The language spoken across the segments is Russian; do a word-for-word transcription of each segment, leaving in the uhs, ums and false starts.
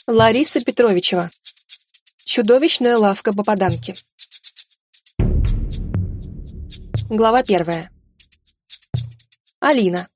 Лариса Петровичева. Чудовищная лавка попаданки. Глава первая. Алина.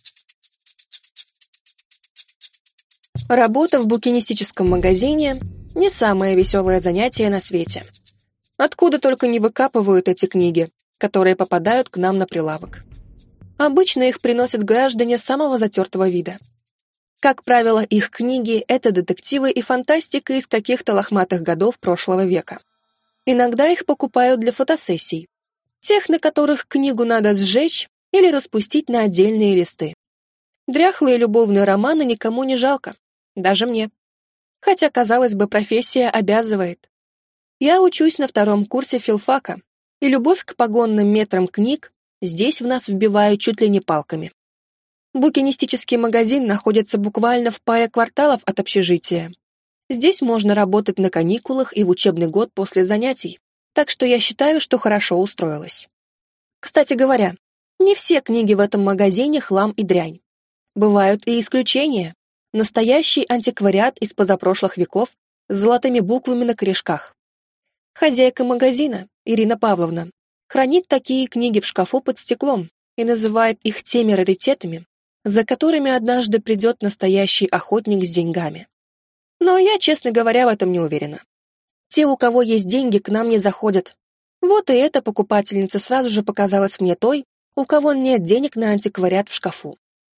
Работа в букинистическом магазине – не самое веселое занятие на свете. Откуда только не выкапывают эти книги, которые попадают к нам на прилавок. Обычно их приносят граждане самого затертого вида. Как правило, их книги – это детективы и фантастика из каких-то лохматых годов прошлого века. Иногда их покупают для фотосессий, тех, на которых книгу надо сжечь или распустить на отдельные листы. Дряхлые любовные романы никому не жалко, даже мне. Хотя, казалось бы, профессия обязывает. Я учусь на втором курсе филфака, и любовь к погонным метрам книг здесь в нас вбивают чуть ли не палками. Букинистический магазин находится буквально в паре кварталов от общежития. Здесь можно работать на каникулах и в учебный год после занятий, так что я считаю, что хорошо устроилась. Кстати говоря, не все книги в этом магазине хлам и дрянь. Бывают и исключения. Настоящий антиквариат из позапрошлых веков с золотыми буквами на корешках. Хозяйка магазина, Ирина Павловна, хранит такие книги в шкафу под стеклом и называет их теми раритетами, за которыми однажды придет настоящий охотник с деньгами. Но я, честно говоря, в этом не уверена. Те, у кого есть деньги, к нам не заходят. Вот и эта покупательница сразу же показалась мне той, у кого нет денег на антиквариат в шкафу.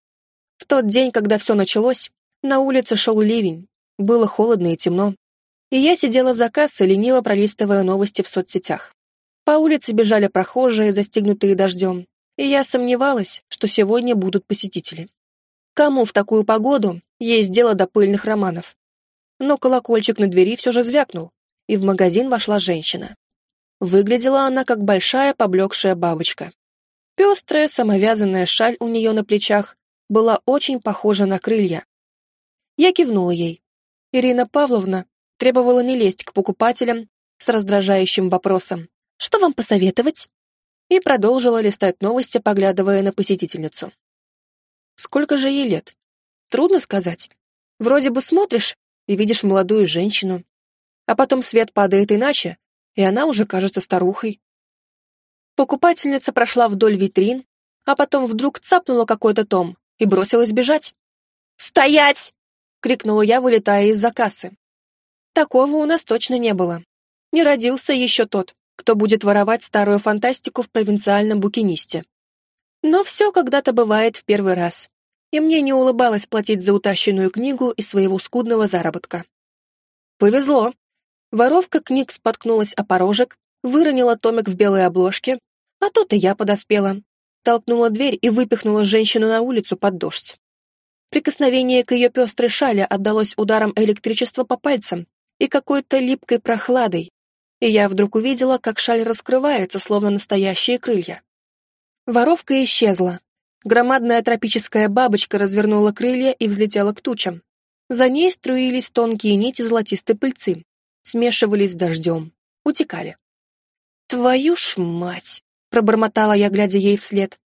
В тот день, когда все началось, на улице шел ливень, было холодно и темно, и я сидела за кассой, лениво пролистывая новости в соцсетях. По улице бежали прохожие, застигнутые дождем, и я сомневалась, что сегодня будут посетители. Кому в такую погоду есть дело до пыльных романов? Но колокольчик на двери все же звякнул, и в магазин вошла женщина. Выглядела она как большая поблекшая бабочка. Пестрая самовязанная шаль у нее на плечах была очень похожа на крылья. Я кивнула ей. Ирина Павловна требовала не лезть к покупателям с раздражающим вопросом «Что вам посоветовать?» и продолжила листать новости, поглядывая на посетительницу. Сколько же ей лет? Трудно сказать. Вроде бы смотришь и видишь молодую женщину, а потом свет падает иначе, и она уже кажется старухой. Покупательница прошла вдоль витрин, а потом вдруг цапнула какой-то том и бросилась бежать. «Стоять!» — крикнула я, вылетая из-за кассы. Такого у нас точно не было. Не родился еще тот, кто будет воровать старую фантастику в провинциальном букинисте. Но все когда-то бывает в первый раз, и мне не улыбалось платить за утащенную книгу из своего скудного заработка. Повезло. Воровка книг споткнулась о порожек, выронила томик в белой обложке, а тут и я подоспела. Толкнула дверь и выпихнула женщину на улицу под дождь. Прикосновение к ее пестрой шали отдалось ударом электричества по пальцам и какой-то липкой прохладой, и я вдруг увидела, как шаль раскрывается, словно настоящие крылья. Воровка исчезла. Громадная тропическая бабочка развернула крылья и взлетела к тучам. За ней струились тонкие нити золотистой пыльцы, смешивались с дождем, утекали. «Твою ж мать!» — пробормотала я, глядя ей вслед.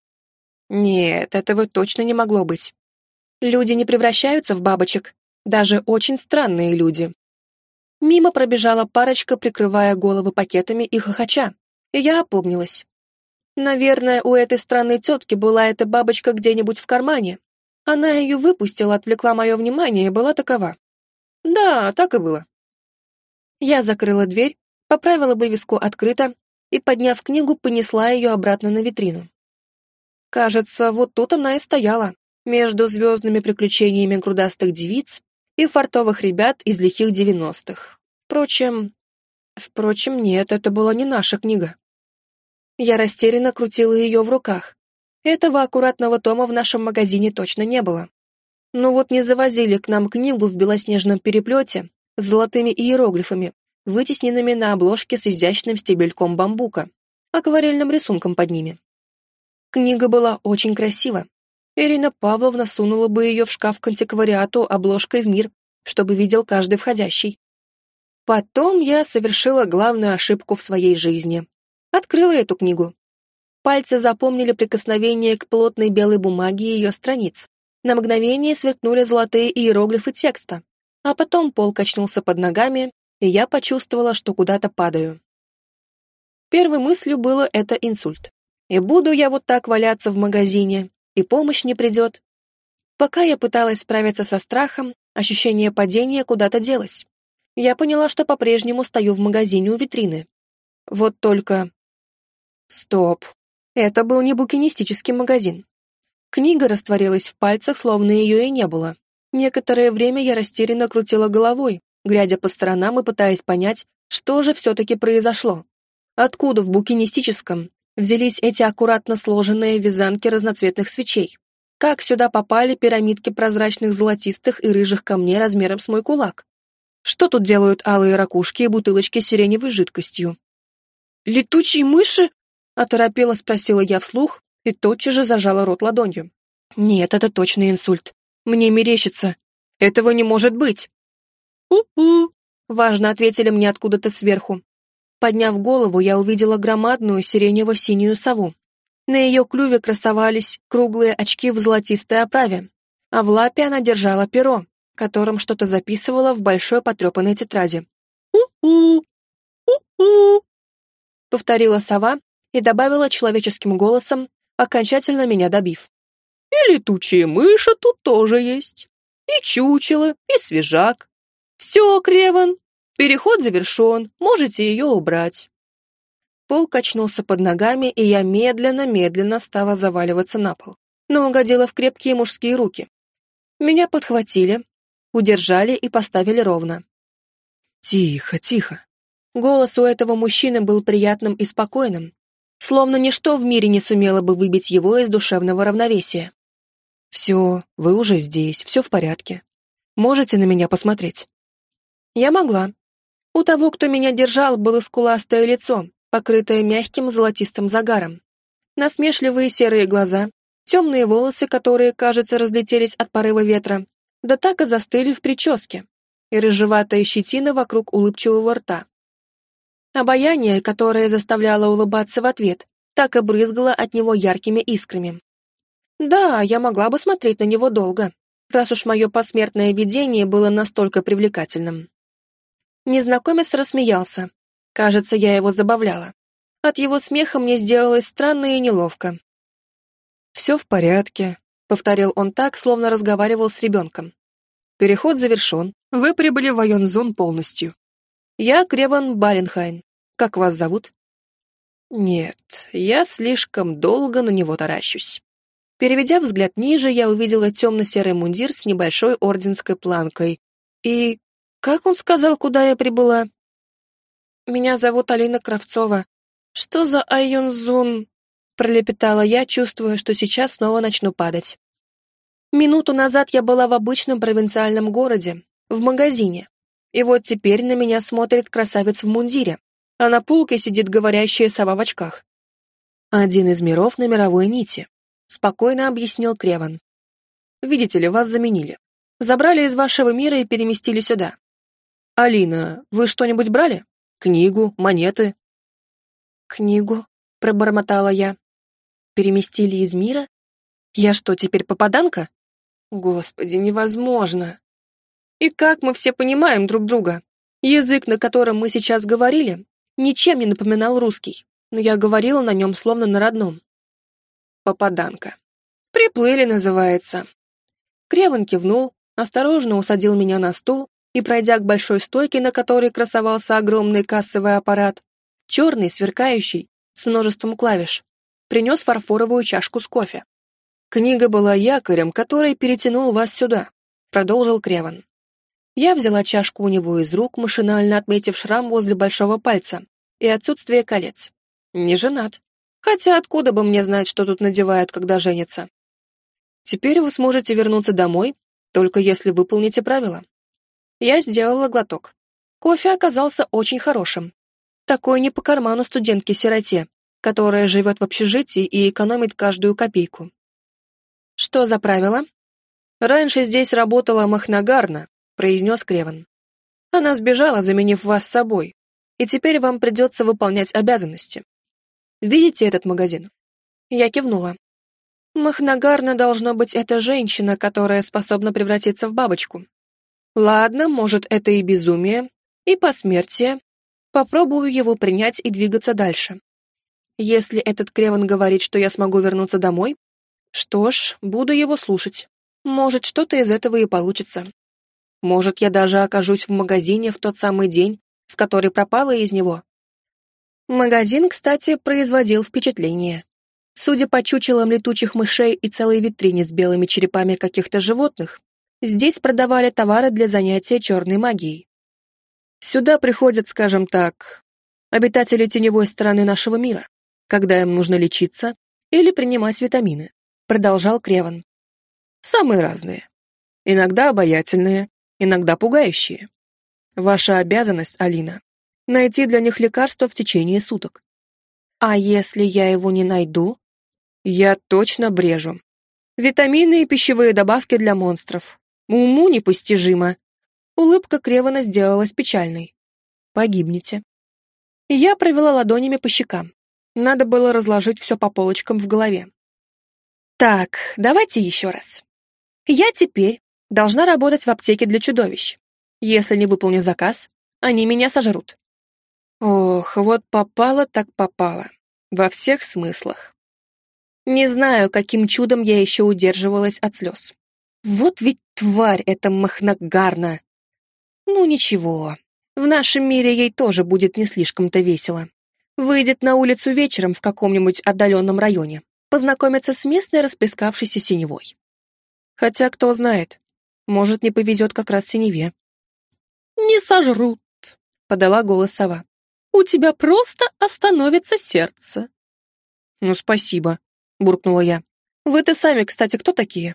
«Нет, этого точно не могло быть. Люди не превращаются в бабочек, даже очень странные люди». Мимо пробежала парочка, прикрывая головы пакетами и хохоча, и я опомнилась. Наверное, у этой странной тетки была эта бабочка где-нибудь в кармане. Она ее выпустила, отвлекла мое внимание и была такова. Да, так и было. Я закрыла дверь, поправила вывеску «Открыто» и, подняв книгу, понесла ее обратно на витрину. Кажется, вот тут она и стояла, между звездными приключениями грудастых девиц и фартовых ребят из лихих девяностых. Впрочем... Впрочем, нет, это была не наша книга. Я растерянно крутила ее в руках. Этого аккуратного тома в нашем магазине точно не было. Но вот не завозили к нам книгу в белоснежном переплете с золотыми иероглифами, вытесненными на обложке с изящным стебельком бамбука, акварельным рисунком под ними. Книга была очень красива. Ирина Павловна сунула бы ее в шкаф к антиквариату обложкой в мир, чтобы видел каждый входящий. Потом я совершила главную ошибку в своей жизни. Открыла эту книгу. Пальцы запомнили прикосновение к плотной белой бумаге ее страниц. На мгновение сверкнули золотые иероглифы текста, А потом пол качнулся под ногами, и я почувствовала, что куда-то падаю. Первой мыслью было это инсульт. И буду я вот так валяться в магазине, и помощь не придет. Пока я пыталась справиться со страхом, ощущение падения куда-то делось. Я поняла, что по-прежнему стою в магазине у витрины. Вот только... Стоп. Это был не букинистический магазин. Книга растворилась в пальцах, словно ее и не было. Некоторое время я растерянно крутила головой, глядя по сторонам и пытаясь понять, что же все-таки произошло. Откуда в букинистическом взялись эти аккуратно сложенные вязанки разноцветных свечей? Как сюда попали пирамидки прозрачных золотистых и рыжих камней размером с мой кулак? Что тут делают алые ракушки и бутылочки с сиреневой жидкостью? «Летучие мыши?» — оторопела спросила я вслух и тотчас же зажала рот ладонью. «Нет, это точно инсульт. Мне мерещится. Этого не может быть!» «У-у!» — важно ответили мне откуда-то сверху. Подняв голову, я увидела громадную сиренево-синюю сову. На ее клюве красовались круглые очки в золотистой оправе, а в лапе она держала перо, которым что-то записывала в большой потрепанной тетради. «У-у! У-у!» — повторила сова и добавила человеческим голосом, окончательно меня добив. «И летучие мыши тут тоже есть, и чучело, и свежак. Все, Креван, переход завершен, можете ее убрать». Пол качнулся под ногами, и я медленно-медленно стала заваливаться на пол, но угодила в крепкие мужские руки. Меня подхватили, удержали и поставили ровно. «Тихо, тихо». Голос у этого мужчины был приятным и спокойным, словно ничто в мире не сумело бы выбить его из душевного равновесия. «Все, вы уже здесь, все в порядке. Можете на меня посмотреть?» Я могла. У того, кто меня держал, было скуластое лицо, покрытое мягким золотистым загаром. Насмешливые серые глаза, темные волосы, которые, кажется, разлетелись от порыва ветра, да так и застыли в прическе, и рыжеватая щетина вокруг улыбчивого рта. Обаяние, которое заставляло улыбаться в ответ, так и брызгало от него яркими искрами. Да, я могла бы смотреть на него долго, раз уж мое посмертное видение было настолько привлекательным. Незнакомец рассмеялся. Кажется, я его забавляла. От его смеха мне сделалось странно и неловко. «Все в порядке», — повторил он так, словно разговаривал с ребенком. «Переход завершен. Вы прибыли в Айонзон полностью. Я Креван Баленхайн. Как вас зовут?» «Нет, я слишком долго на него таращусь». Переведя взгляд ниже, я увидела темно-серый мундир с небольшой орденской планкой. И... как он сказал, куда я прибыла? «Меня зовут Алина Кравцова. Что за Айонзон?» — пролепетала я, чувствуя, что сейчас снова начну падать. Минуту назад я была в обычном провинциальном городе, в магазине. И вот теперь на меня смотрит красавец в мундире, а на пулке сидит говорящая сова в очках. «Один из миров на мировой нити», — спокойно объяснил Креван. «Видите ли, вас заменили. Забрали из вашего мира и переместили сюда. Алина, вы что-нибудь брали? Книгу, монеты?» «Книгу», — пробормотала я. «Переместили из мира? Я что, теперь попаданка? Господи, невозможно. И как мы все понимаем друг друга? Язык, на котором мы сейчас говорили, ничем не напоминал русский, но я говорила на нем словно на родном. Попаданка. Приплыли, называется». Креван кивнул, осторожно усадил меня на стул и, пройдя к большой стойке, на которой красовался огромный кассовый аппарат, черный, сверкающий, с множеством клавиш, принес фарфоровую чашку с кофе. «Книга была якорем, который перетянул вас сюда», — продолжил Креван. Я взяла чашку у него из рук, машинально отметив шрам возле большого пальца и отсутствие колец. Не женат. Хотя откуда бы мне знать, что тут надевают, когда женятся? Теперь вы сможете вернуться домой, только если выполните правила. Я сделала глоток. Кофе оказался очень хорошим. Такой не по карману студентке-сироте, которая живет в общежитии и экономит каждую копейку. «Что за правила?» «Раньше здесь работала Махнагарна», — произнес Креван. «Она сбежала, заменив вас с собой, и теперь вам придется выполнять обязанности. Видите этот магазин?» Я кивнула. Махнагарна, должно быть, эта женщина, которая способна превратиться в бабочку. Ладно, может, это и безумие, и посмертие. Попробую его принять и двигаться дальше. Если этот Креван говорит, что я смогу вернуться домой, что ж, буду его слушать. Может, что-то из этого и получится. Может, я даже окажусь в магазине в тот самый день, в который пропала из него. Магазин, кстати, производил впечатление. Судя по чучелам летучих мышей и целой витрине с белыми черепами каких-то животных, здесь продавали товары для занятия черной магией. Сюда приходят, скажем так, обитатели теневой стороны нашего мира, когда им нужно лечиться или принимать витамины, продолжал Креван. Самые разные. Иногда обаятельные, иногда пугающие. Ваша обязанность, Алина, найти для них лекарство в течение суток. А если я его не найду? Я точно брежу. Витамины и пищевые добавки для монстров. Уму непостижимо. Улыбка Кревана сделалась печальной. Погибнете. Я провела ладонями по щекам. Надо было разложить все по полочкам в голове. Так, давайте еще раз. Я теперь должна работать в аптеке для чудовищ. Если не выполню заказ, они меня сожрут. Ох, вот попало так попало. Во всех смыслах. Не знаю, каким чудом я еще удерживалась от слез. Вот ведь тварь эта Махнагарна. Ну ничего, в нашем мире ей тоже будет не слишком-то весело. Выйдет на улицу вечером в каком-нибудь отдаленном районе, познакомиться с местной расплескавшейся синевой. Хотя, кто знает, может, не повезет как раз синеве. «Не сожрут», — подала голос сова. «У тебя просто остановится сердце». «Ну, спасибо», — буркнула я. «Вы-то сами, кстати, кто такие?»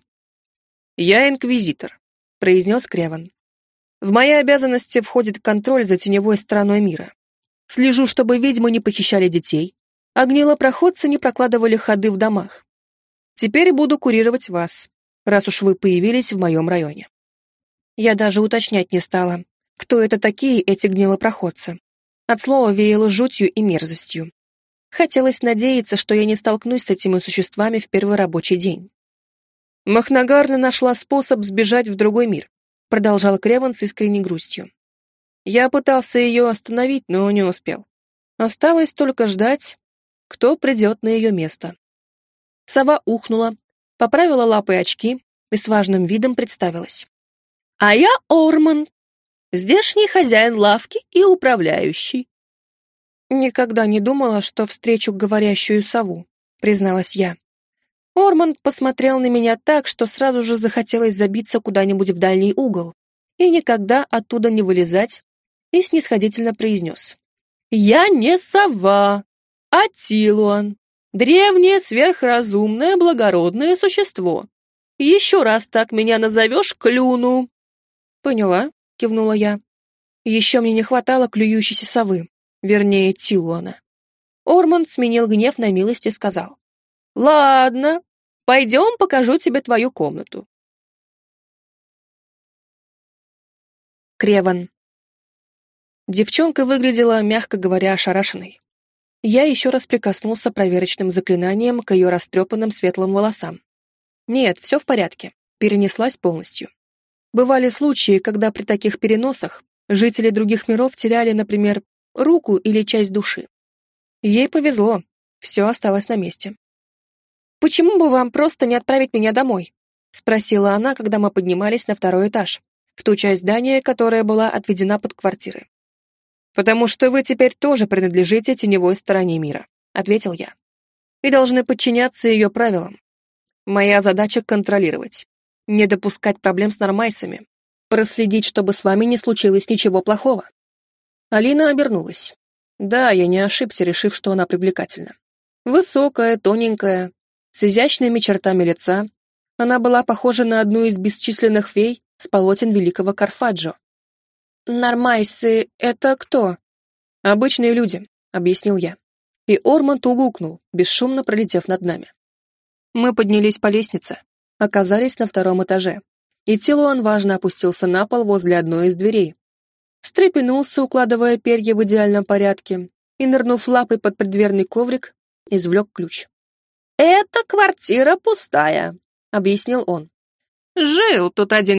«Я инквизитор», — произнес Креван. «В мои обязанности входит контроль за теневой стороной мира. Слежу, чтобы ведьмы не похищали детей, а гнилопроходцы не прокладывали ходы в домах. Теперь буду курировать вас, раз уж вы появились в моем районе». Я даже уточнять не стала, кто это такие эти гнилопроходцы. От слова веяло жутью и мерзостью. Хотелось надеяться, что я не столкнусь с этими существами в первый рабочий день. «Махнагарна нашла способ сбежать в другой мир», продолжал Креван с искренней грустью. «Я пытался ее остановить, но не успел. Осталось только ждать, кто придет на ее место». Сова ухнула, поправила лапой очки и с важным видом представилась. «А я Орман, здешний хозяин лавки и управляющий». «Никогда не думала, что встречу говорящую сову», призналась я. Орманд посмотрел на меня так, что сразу же захотелось забиться куда-нибудь в дальний угол и никогда оттуда не вылезать, и снисходительно произнес. «Я не сова, а Тилуан, древнее сверхразумное благородное существо. Еще раз так меня назовешь, клюну». «Поняла», — кивнула я. Еще мне не хватало клюющейся совы, вернее, Тилуана. Орманд сменил гнев на милость и сказал. «Ладно, пойдем покажу тебе твою комнату». Креван. Девчонка выглядела, мягко говоря, ошарашенной. Я еще раз прикоснулся проверочным заклинанием к ее растрепанным светлым волосам. Нет, все в порядке, перенеслась полностью. Бывали случаи, когда при таких переносах жители других миров теряли, например, руку или часть души. Ей повезло, все осталось на месте. «Почему бы вам просто не отправить меня домой?» — спросила она, когда мы поднимались на второй этаж, в ту часть здания, которая была отведена под квартиры. «Потому что вы теперь тоже принадлежите теневой стороне мира», — ответил я. «И должны подчиняться ее правилам. Моя задача — контролировать, не допускать проблем с нормайсами, проследить, чтобы с вами не случилось ничего плохого». Алина обернулась. Да, я не ошибся, решив, что она привлекательна. Высокая, тоненькая, с изящными чертами лица, она была похожа на одну из бесчисленных фей с полотен великого Карфаджо. «Нормайсы — это кто?» «Обычные люди», — объяснил я. И Орманд угукнул, бесшумно пролетев над нами. Мы поднялись по лестнице, оказались на втором этаже, и Тилуан важно опустился на пол возле одной из дверей. Встрепенулся, укладывая перья в идеальном порядке, и, нырнув лапой под преддверный коврик, извлек ключ. «Эта квартира пустая», — объяснил он. «Жил тут один